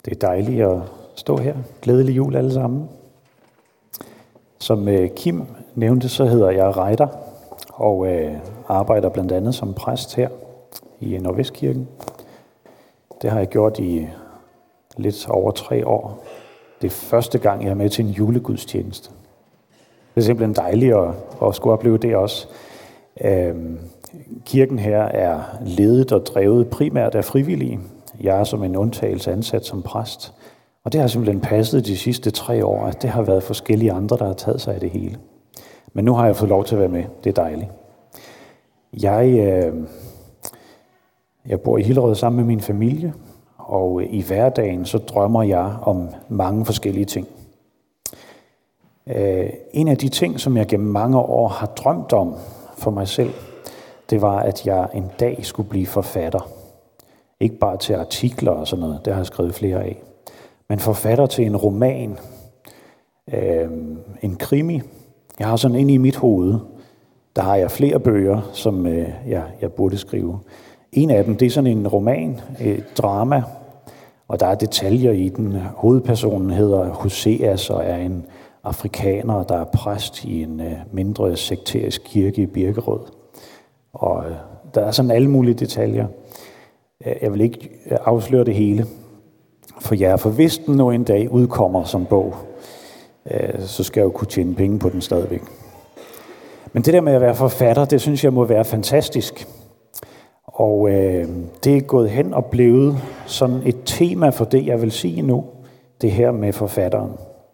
Det er dejligt at stå her. Glædelig jul alle sammen. Som Kim nævnte, så hedder jeg Reiter og arbejder blandt andet som præst her i Nordvestkirken. Det har jeg gjort i lidt over 3 år. Det er første gang, jeg er med til en julegudstjeneste. Det er simpelthen dejligt at skulle opleve det også. Kirken her er ledet og drevet primært af frivillige. Jeg er som en undtagelse ansat som præst. Og det har simpelthen passet de sidste 3 år, at det har været forskellige andre, der har taget sig af det hele. Men nu har jeg fået lov til at være med. Det er dejligt. Jeg bor i Hillerød sammen med min familie, og i hverdagen så drømmer jeg om mange forskellige ting. En af de ting, som jeg gennem mange år har drømt om for mig selv, det var, at jeg en dag skulle blive forfatter. Ikke bare til artikler og sådan noget, det har jeg skrevet flere af. Men forfatter til en roman, en krimi. Jeg har sådan inde i mit hoved, der har jeg flere bøger, som jeg burde skrive. En af dem, det er sådan en roman, et drama, og der er detaljer i den. Hovedpersonen hedder Hoseas og er en afrikaner, der er præst i en mindre sekterisk kirke i Birkerød. Og der er sådan alle mulige detaljer. Jeg vil ikke afsløre det hele for jer, for hvis den nu en dag udkommer som bog, så skal jeg jo kunne tjene penge på den stadigvæk. Men det der med at være forfatter, det synes jeg må være fantastisk. Og det er gået hen og blevet sådan et tema for det, jeg vil sige nu, det her med forfatteren.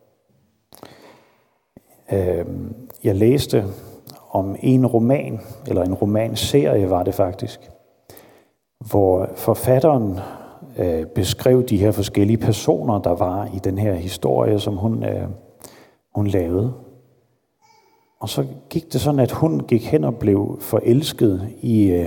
Jeg læste om en roman, eller en romanserie var det faktisk, hvor forfatteren beskrev de her forskellige personer, der var i den her historie, som hun lavede. Og så gik det sådan, at hun gik hen og blev forelsket i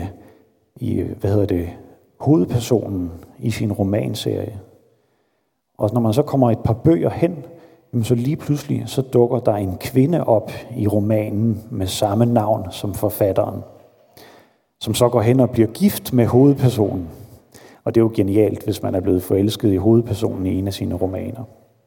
hovedpersonen i sin romanserie. Og når man så kommer et par bøger hen, så lige pludselig så dukker der en kvinde op i romanen med samme navn som forfatteren, som så går hen og bliver gift med hovedpersonen. Og det er jo genialt, hvis man er blevet forelsket i hovedpersonen i en af sine romaner.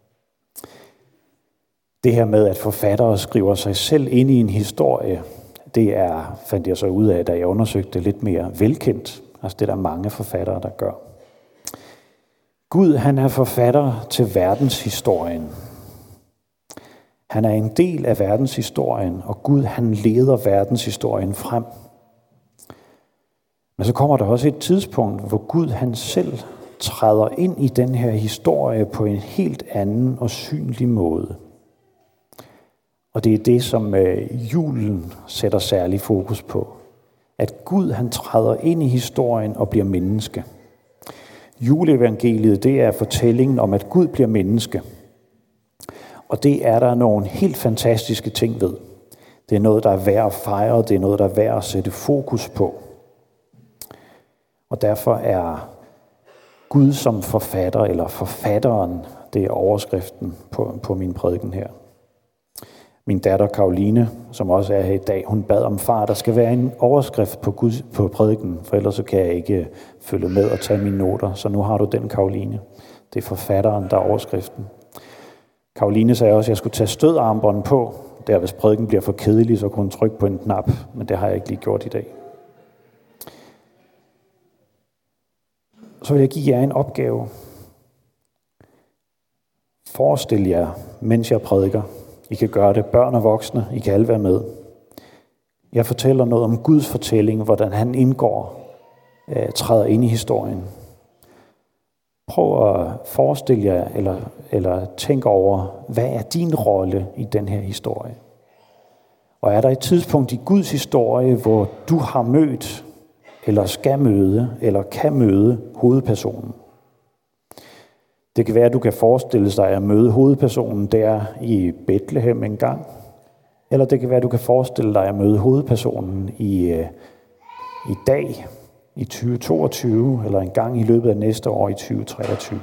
Det her med, at forfattere skriver sig selv ind i en historie, fandt jeg så ud af, da jeg undersøgte det lidt mere velkendt. Altså det er der mange forfattere, der gør. Gud, han er forfatter til verdenshistorien. Han er en del af verdenshistorien, og Gud, han leder verdenshistorien frem. Men så kommer der også et tidspunkt, hvor Gud, han selv træder ind i den her historie på en helt anden og synlig måde. Og det er det, som julen sætter særlig fokus på. At Gud, han træder ind i historien og bliver menneske. Juleevangeliet, det er fortællingen om, at Gud bliver menneske. Og det er der nogle helt fantastiske ting ved. Det er noget, der er værd at fejre, det er noget, der er værd at sætte fokus på. Og derfor er Gud som forfatter, eller forfatteren, det er overskriften på min prædiken her. Min datter Karoline, som også er her i dag, hun bad om far, der skal være en overskrift på prædiken, for ellers så kan jeg ikke følge med og tage mine noter. Så nu har du den, Karoline. Det er forfatteren, der er overskriften. Karoline sagde også, at jeg skulle tage stødarmbånden på. Der, hvis prædiken bliver for kedelig, så kunne hun trykke på en knap, men det har jeg ikke lige gjort i dag. Så vil jeg give jer en opgave. Forestil jer, mens jeg prædiker. I kan gøre det, børn og voksne, I kan alle være med. Jeg fortæller noget om Guds fortælling, hvordan han indgår, træder ind i historien. Prøv at forestille jer, eller tænk over, hvad er din rolle i den her historie? Og er der et tidspunkt i Guds historie, hvor du har mødt, eller skal møde, eller kan møde hovedpersonen? Det kan være, at du kan forestille dig at møde hovedpersonen der i Bethlehem en gang. Eller det kan være, at du kan forestille dig at møde hovedpersonen i dag, i 2022, eller en gang i løbet af næste år i 2023.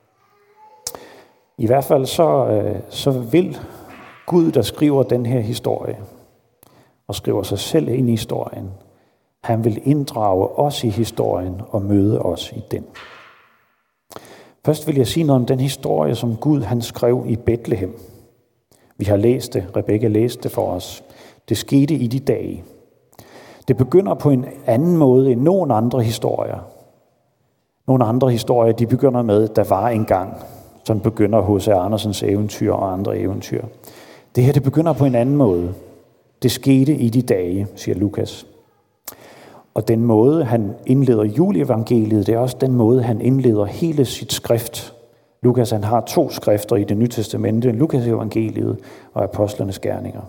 I hvert fald så vil Gud, der skriver den her historie, og skriver sig selv ind i historien, han vil inddrage os i historien og møde os i den. Først vil jeg sige noget om den historie, som Gud han skrev i Betlehem. Vi har læst det. Rebecca læste det for os. Det skete i de dage. Det begynder på en anden måde end nogen andre historier. Nogle andre historier, de begynder med, der var engang. Sådan begynder H.C. Andersens eventyr og andre eventyr. Det her, det begynder på en anden måde. Det skete i de dage, siger Lukas. Og den måde, han indleder juleevangeliet, det er også den måde, han indleder hele sit skrift. Lukas, han har 2 skrifter i Det Nye Testamente, Lukas evangeliet og apostlenes gerninger.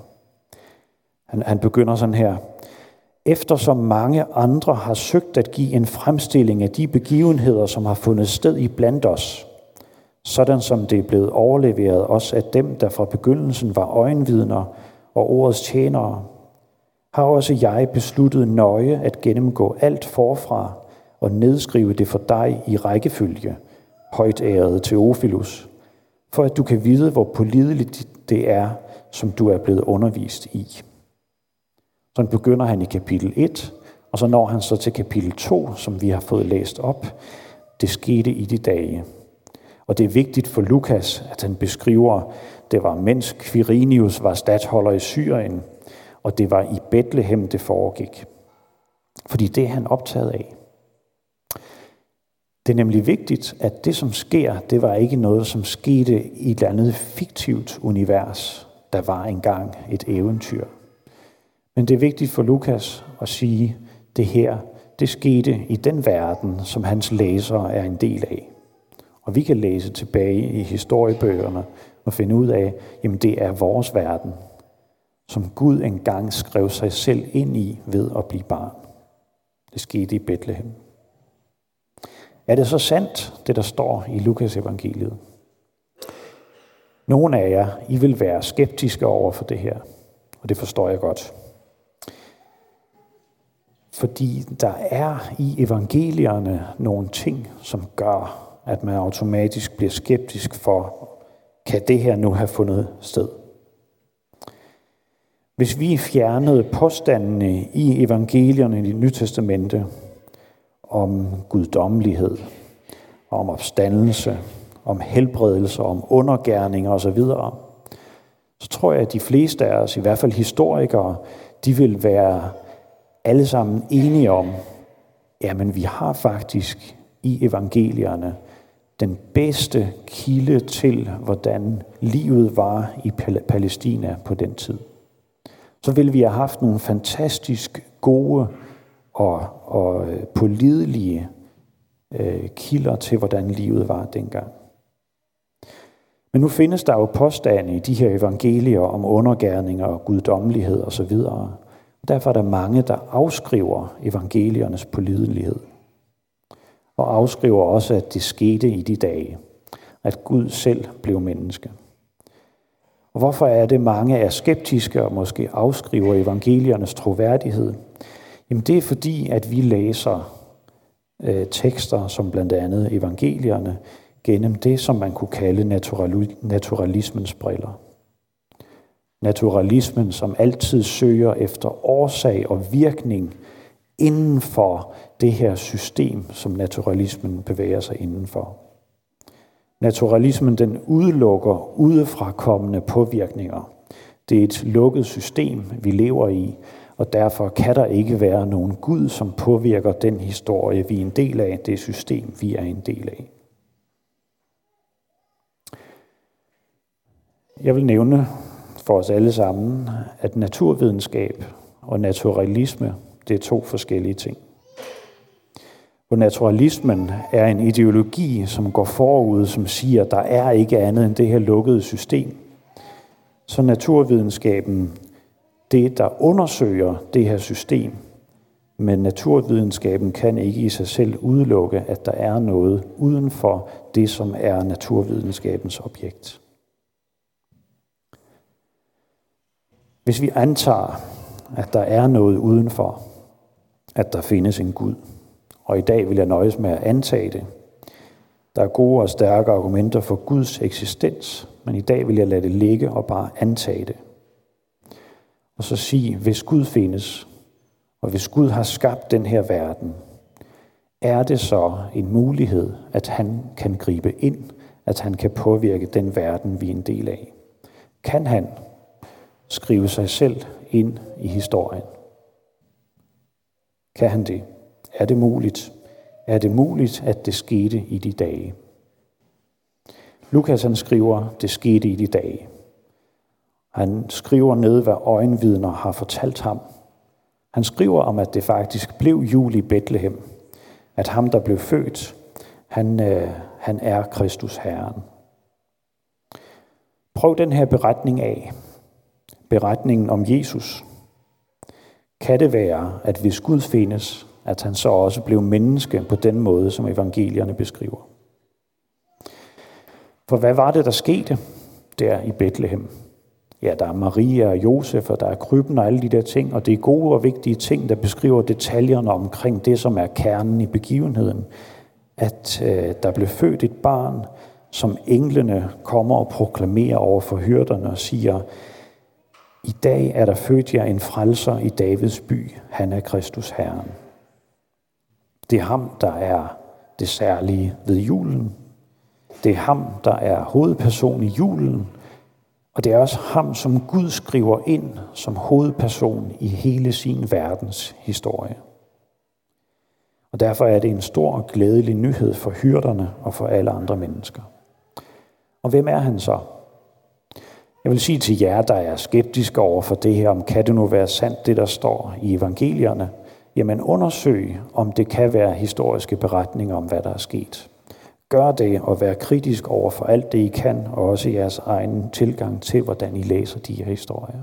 Han begynder sådan her. Eftersom mange andre har søgt at give en fremstilling af de begivenheder, som har fundet sted i blandt os, sådan som det er blevet overleveret os af dem, der fra begyndelsen var øjenvidner og ordets tjenere, har også jeg besluttet nøje at gennemgå alt forfra og nedskrive det for dig i rækkefølge, højt ærede Theophilus, for at du kan vide, hvor pålideligt det er, som du er blevet undervist i. Så begynder han i kapitel 1, og så når han så til kapitel 2, som vi har fået læst op. Det skete i de dage. Og det er vigtigt for Lukas, at han beskriver, det var mens Quirinius var statholder i Syrien, og det var i Betlehem, det foregik. Fordi det er han optaget af. Det er nemlig vigtigt, at det, som sker, det var ikke noget, som skete i et andet fiktivt univers. Der var engang et eventyr. Men det er vigtigt for Lukas at sige, det her, det skete i den verden, som hans læsere er en del af. Og vi kan læse tilbage i historiebøgerne og finde ud af, jamen det er vores verden, som Gud engang skrev sig selv ind i ved at blive barn. Det skete i Betlehem. Er det så sandt, det der står i Lukas evangeliet? Nogle af jer, I vil være skeptiske over for det her, og det forstår jeg godt. Fordi der er i evangelierne nogle ting, som gør, at man automatisk bliver skeptisk for, kan det her nu have fundet sted? Hvis vi fjernede påstandene i evangelierne i Det Nye Testamente om guddommelighed, om opstandelse, om helbredelse, om undergerninger osv., så tror jeg, at de fleste af os, i hvert fald historikere, de vil være alle sammen enige om, jamen vi har faktisk i evangelierne den bedste kilde til, hvordan livet var i Palæstina på den tid. Så ville vi have haft nogle fantastisk gode og pålidelige kilder til, hvordan livet var dengang. Men nu findes der jo påstande i de her evangelier om undergerninger og guddommelighed osv. Derfor er der mange, der afskriver evangeliernes pålidelighed. Og afskriver også, at det skete i de dage. At Gud selv blev menneske. Og hvorfor er det, mange er skeptiske og måske afskriver evangeliernes troværdighed? Jamen det er fordi, at vi læser tekster som blandt andet evangelierne gennem det, som man kunne kalde naturalismens briller. Naturalismen, som altid søger efter årsag og virkning inden for det her system, som naturalismen bevæger sig indenfor. Naturalismen, den udelukker udefrakommende påvirkninger. Det er et lukket system, vi lever i, og derfor kan der ikke være nogen Gud, som påvirker den historie, vi er en del af, det system, vi er en del af. Jeg vil nævne for os alle sammen, at naturvidenskab og naturalisme, det er 2 forskellige ting. Og naturalismen er en ideologi, som går forud, som siger, at der er ikke andet end det her lukkede system. Så naturvidenskaben, det der undersøger det her system, men naturvidenskaben kan ikke i sig selv udelukke, at der er noget uden for det, som er naturvidenskabens objekt. Hvis vi antager, at der er noget udenfor, at der findes en Gud, og i dag vil jeg nøjes med at antage det. Der er gode og stærke argumenter for Guds eksistens, men i dag vil jeg lade det ligge og bare antage det. Og så sige, hvis Gud findes, og hvis Gud har skabt den her verden, er det så en mulighed, at han kan gribe ind, at han kan påvirke den verden, vi er en del af? Kan han skrive sig selv ind i historien? Kan han det? Er det muligt? Er det muligt, at det skete i de dage? Lukas han skriver, det skete i de dage. Han skriver ned, hvad øjenvidner har fortalt ham. Han skriver om, at det faktisk blev jul i Betlehem. At ham, der blev født, han er Kristus Herren. Prøv den her beretning af. Beretningen om Jesus. Kan det være, at hvis Gud findes, at han så også blev menneske på den måde, som evangelierne beskriver? For hvad var det, der skete der i Betlehem? Ja, der er Maria og Josef, og der er krybben og alle de der ting, og det er gode og vigtige ting, der beskriver detaljerne omkring det, som er kernen i begivenheden. At der blev født et barn, som englene kommer og proklamerer over for hyrderne og siger, i dag er der født jer en frelser i Davids by, han er Kristus Herren. Det er ham, der er det særlige ved julen. Det er ham, der er hovedperson i julen, og det er også ham, som Gud skriver ind som hovedperson i hele sin verdens historie. Og derfor er det en stor og glædelig nyhed for hyrderne og for alle andre mennesker. Og hvem er han så? Jeg vil sige til jer, der er skeptiske over for det her, om kan det nu være sandt, det der står i evangelierne? Jamen undersøg, om det kan være historiske beretninger om, hvad der er sket. Gør det og vær kritisk over for alt det, I kan, og også jeres egen tilgang til, hvordan I læser de her historier.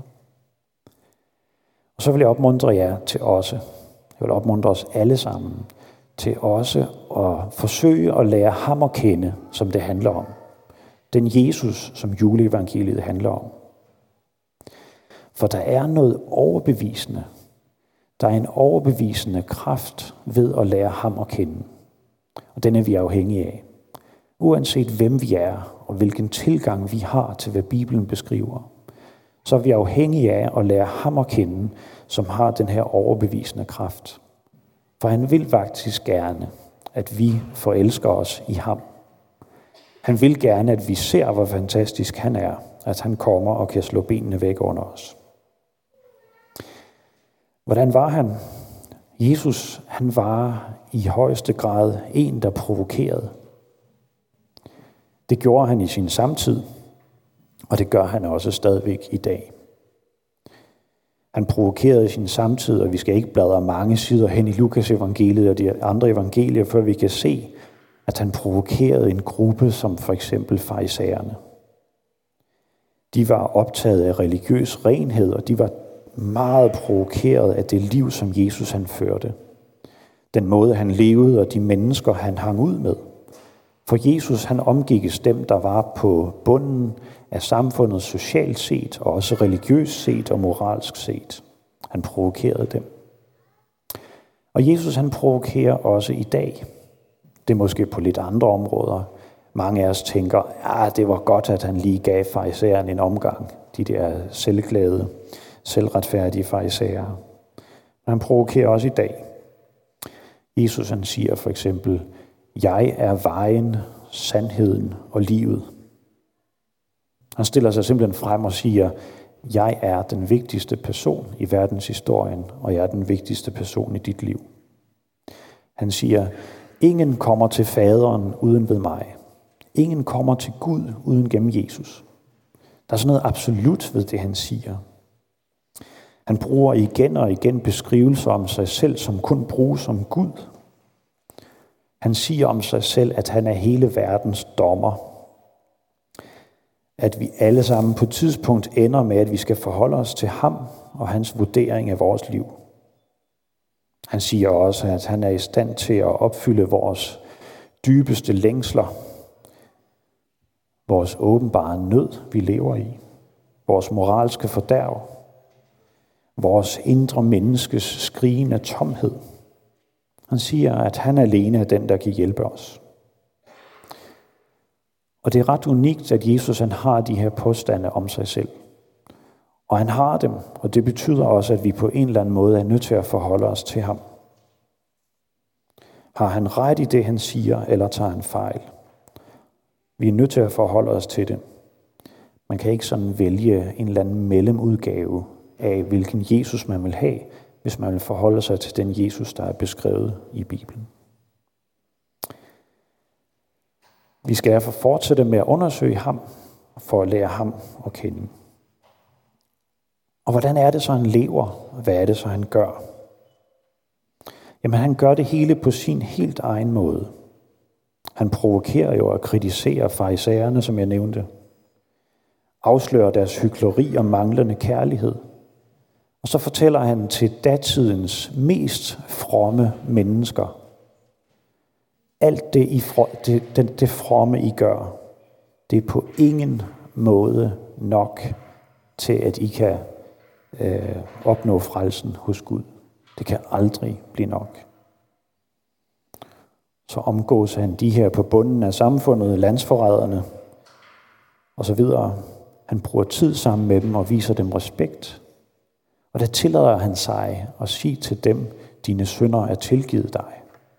Og så vil jeg opmuntre jer til også, jeg vil opmuntre os alle sammen, til også at forsøge at lære ham at kende, som det handler om. Den Jesus, som juleevangeliet handler om. For der er noget overbevisende. Der er en overbevisende kraft ved at lære ham at kende. Og den er vi afhængige af. Uanset hvem vi er, og hvilken tilgang vi har til, hvad Bibelen beskriver, så er vi afhængige af at lære ham at kende, som har den her overbevisende kraft. For han vil faktisk gerne, at vi forelsker os i ham. Han vil gerne, at vi ser, hvor fantastisk han er, at han kommer og kan slå benene væk under os. Hvordan var han? Jesus, han var i højeste grad en, der provokerede. Det gjorde han i sin samtid, og det gør han også stadigvæk i dag. Han provokerede i sin samtid, og vi skal ikke bladre mange sider hen i Lukas evangeliet og de andre evangelier, før vi kan se, at han provokerede en gruppe som for eksempel farisæerne. De var optaget af religiøs renhed, og de var meget provokeret af det liv, som Jesus han førte. Den måde, han levede, og de mennesker, han hang ud med. For Jesus, han omgikkes dem, der var på bunden af samfundet socialt set, og også religiøst set og moralsk set. Han provokerede dem. Og Jesus, han provokerer også i dag. Det er måske på lidt andre områder. Mange af os tænker, det var godt, at han lige gav farisæerne en omgang. De der selvglade, selvretfærdige farisæere. Men han provokerer også i dag. Jesus, han siger for eksempel, jeg er vejen, sandheden og livet. Han stiller sig simpelthen frem og siger, jeg er den vigtigste person i verdenshistorien, og jeg er den vigtigste person i dit liv. Han siger, ingen kommer til faderen uden ved mig. Ingen kommer til Gud uden gennem Jesus. Der er sådan noget absolut ved det, han siger. Han bruger igen og igen beskrivelser om sig selv, som kun bruges som Gud. Han siger om sig selv, at han er hele verdens dommer. At vi alle sammen på et tidspunkt ender med, at vi skal forholde os til ham og hans vurdering af vores liv. Han siger også, at han er i stand til at opfylde vores dybeste længsler, vores åbenbare nød, vi lever i, vores moralske fordærv, vores indre menneskes skrigende tomhed. Han siger, at han alene er den, der kan hjælpe os. Og det er ret unikt, at Jesus han har de her påstande om sig selv. Og han har dem, og det betyder også, at vi på en eller anden måde er nødt til at forholde os til ham. Har han ret i det, han siger, eller tager han fejl? Vi er nødt til at forholde os til det. Man kan ikke sådan vælge en eller anden mellemudgave af, hvilken Jesus man vil have, hvis man vil forholde sig til den Jesus, der er beskrevet i Bibelen. Vi skal derfor fortsætte med at undersøge ham, for at lære ham at kende. Og hvordan er det så, han lever? Hvad er det så, han gør? Jamen, han gør det hele på sin helt egen måde. Han provokerer jo og kritiserer farisæerne, som jeg nævnte. Afslører deres hykleri og manglende kærlighed. Og så fortæller han til datidens mest fromme mennesker. Alt det fromme, I gør, det er på ingen måde nok til, at I kan opnå frelsen hos Gud. Det kan aldrig blive nok. Så omgås han de her på bunden af samfundet, landsforræderne og så videre. Han bruger tid sammen med dem og viser dem respekt. Og der tillader han sig at sige til dem, dine synder er tilgivet dig.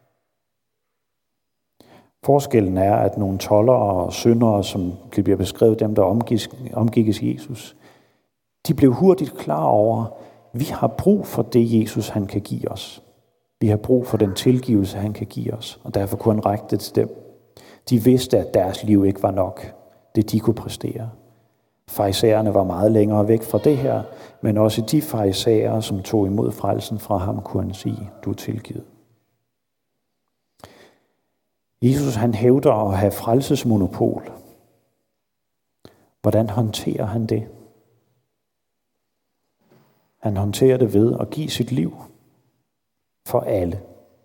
Forskellen er, at nogle toldere og syndere, som det bliver beskrevet, dem der omgikkes Jesus, de blev hurtigt klar over, at vi har brug for det Jesus, han kan give os. Vi har brug for den tilgivelse, han kan give os, og derfor kunne han række det til dem. De vidste, at deres liv ikke var nok, det de kunne præstere. Farisæerne var meget længere væk fra det her, men også de farisæere, som tog imod frelsen fra ham, kunne han sige, du er tilgivet. Jesus, han hævder at have frelsesmonopol. Hvordan håndterer han det? Han håndterer det ved at give sit liv for alle.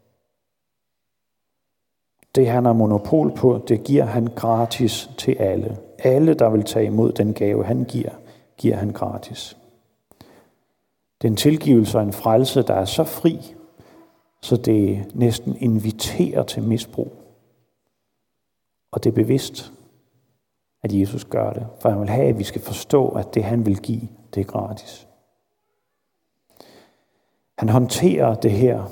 Det, han har monopol på, det giver han gratis til alle. Alle, der vil tage imod den gave, han giver han gratis. Det er en tilgivelse og en frelse, der er så fri, så det næsten inviterer til misbrug. Og det er bevidst, at Jesus gør det. For han vil have, at vi skal forstå, at det han vil give, det er gratis. Han håndterer det her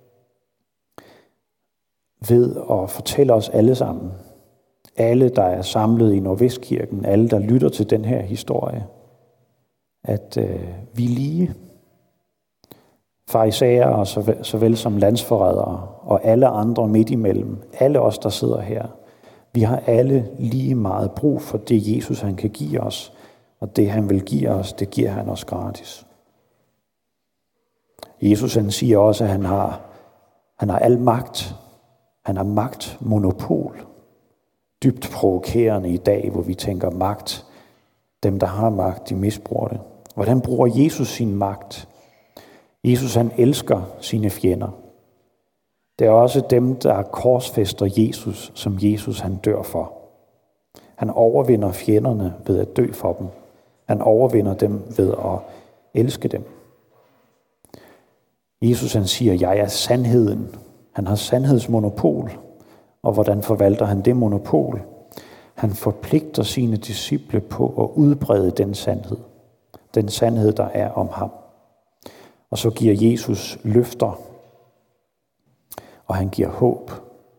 ved at fortælle os alle sammen, alle der er samlet i Nordvestkirken, alle der lytter til den her historie, at vi er lige. Farisæere og såvel som landsforrædere og alle andre midt imellem, alle os der sidder her, vi har alle lige meget brug for det Jesus han kan give os, og det han vil give os, det giver han os gratis. Jesus han siger også, at han har al magt. Han har magtmonopol. Dybt provokerende i dag, hvor vi tænker magt. Dem, der har magt, de misbruger det. Hvordan bruger Jesus sin magt? Jesus han elsker sine fjender. Det er også dem, der korsfæster Jesus, som Jesus han dør for. Han overvinder fjenderne ved at dø for dem. Han overvinder dem ved at elske dem. Jesus han siger, jeg er sandheden. Han har sandhedsmonopol. Og hvordan forvalter han det monopol? Han forpligter sine disciple på at udbrede den sandhed. Den sandhed, der er om ham. Og så giver Jesus løfter. Og han giver håb.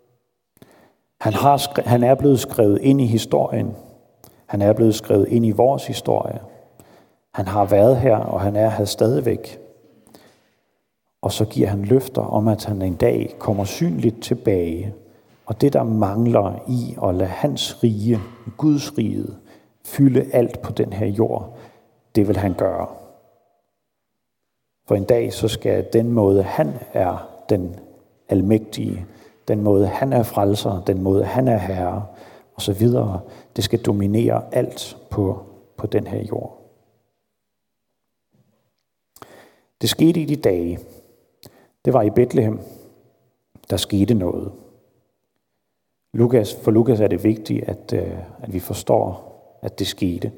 Han er blevet skrevet ind i historien. Han er blevet skrevet ind i vores historie. Han har været her, og han er her stadigvæk. Og så giver han løfter om, at han en dag kommer synligt tilbage. Og det, der mangler i at lade hans rige, Guds rige, fylde alt på den her jord, det vil han gøre. For en dag, så skal den måde, han er den almægtige, den måde, han er frelser, den måde, han er herre, og så videre, det skal dominere alt på den her jord. Det skete i de dage. Det var i Bethlehem, der skete noget. For Lukas er det vigtigt, at vi forstår, at det skete.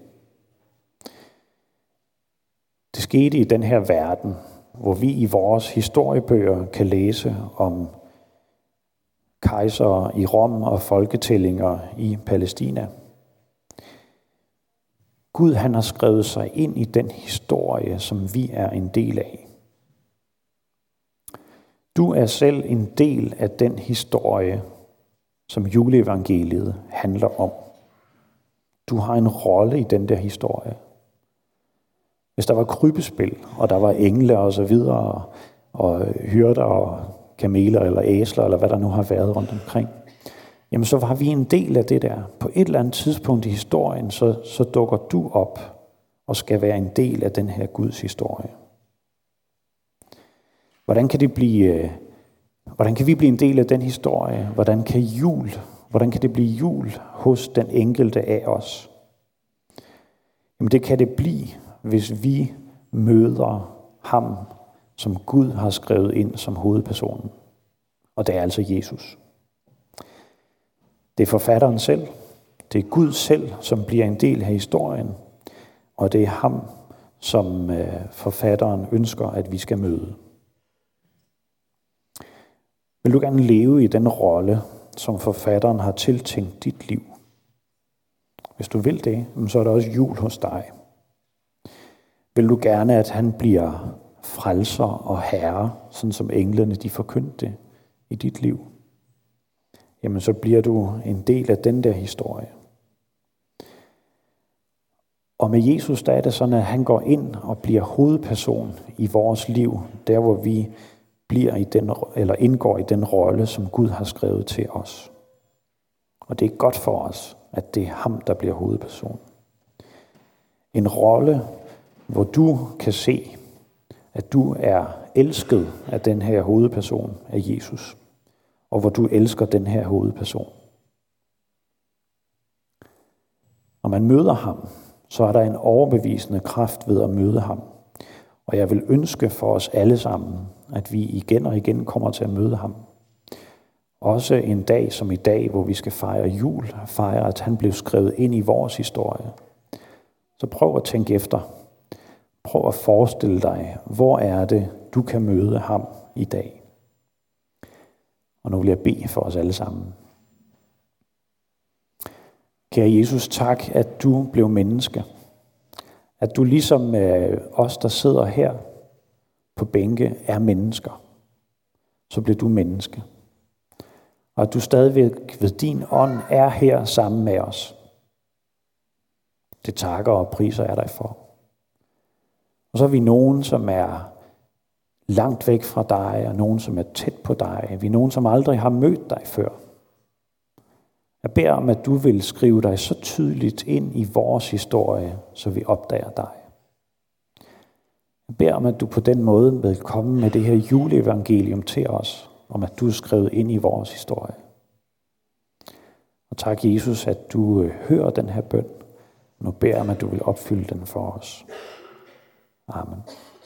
Det skete i den her verden, hvor vi i vores historiebøger kan læse om kejsere i Rom og folketællinger i Palæstina. Gud han har skrevet sig ind i den historie, som vi er en del af. Du er selv en del af den historie, som juleevangeliet handler om. Du har en rolle i den der historie. Hvis der var krybespil, og der var engle og så videre, og hyrder og kameler eller æsler, eller hvad der nu har været rundt omkring, jamen så var vi en del af det der. På et eller andet tidspunkt i historien, så dukker du op og skal være en del af den her Guds historie. Hvordan kan vi blive en del af den historie? Hvordan kan det blive jul hos den enkelte af os? Jamen det kan det blive, hvis vi møder ham, som Gud har skrevet ind som hovedpersonen. Og det er altså Jesus. Det er forfatteren selv. Det er Gud selv, som bliver en del af historien. Og det er ham, som forfatteren ønsker, at vi skal møde. Vil du gerne leve i den rolle, som forfatteren har tiltænkt dit liv? Hvis du vil det, så er der også jul hos dig. Vil du gerne, at han bliver frelser og herre, sådan som englene de forkyndte det i dit liv? Jamen så bliver du en del af den der historie. Og med Jesus, der er det sådan, at han går ind og bliver hovedperson i vores liv, der hvor vi indgår i den rolle, som Gud har skrevet til os. Og det er godt for os, at det er ham, der bliver hovedperson. En rolle, hvor du kan se, at du er elsket af den her hovedperson af Jesus, og hvor du elsker den her hovedperson. Når man møder ham, så er der en overbevisende kraft ved at møde ham. Og jeg vil ønske for os alle sammen, at vi igen og igen kommer til at møde ham. Også en dag som i dag, hvor vi skal fejre jul, fejre, at han blev skrevet ind i vores historie. Så prøv at tænke efter. Prøv at forestille dig, hvor er det, du kan møde ham i dag. Og nu vil jeg bede for os alle sammen. Kære Jesus, tak, at du blev menneske. At du ligesom os, der sidder her på bænke, er mennesker. Så blev du menneske. Og at du stadigvæk ved din ånd er her sammen med os. Det takker og priser jeg dig for. Og så er vi nogen, som er langt væk fra dig, og nogen, som er tæt på dig. Vi er nogen, som aldrig har mødt dig før. Jeg beder om, at du vil skrive dig så tydeligt ind i vores historie, så vi opdager dig. Jeg beder om, at du på den måde vil komme med det her juleevangelium til os, om at du er skrevet ind i vores historie. Og tak, Jesus, at du hører den her bøn. Nu beder jeg om, at du vil opfylde den for os. Amen.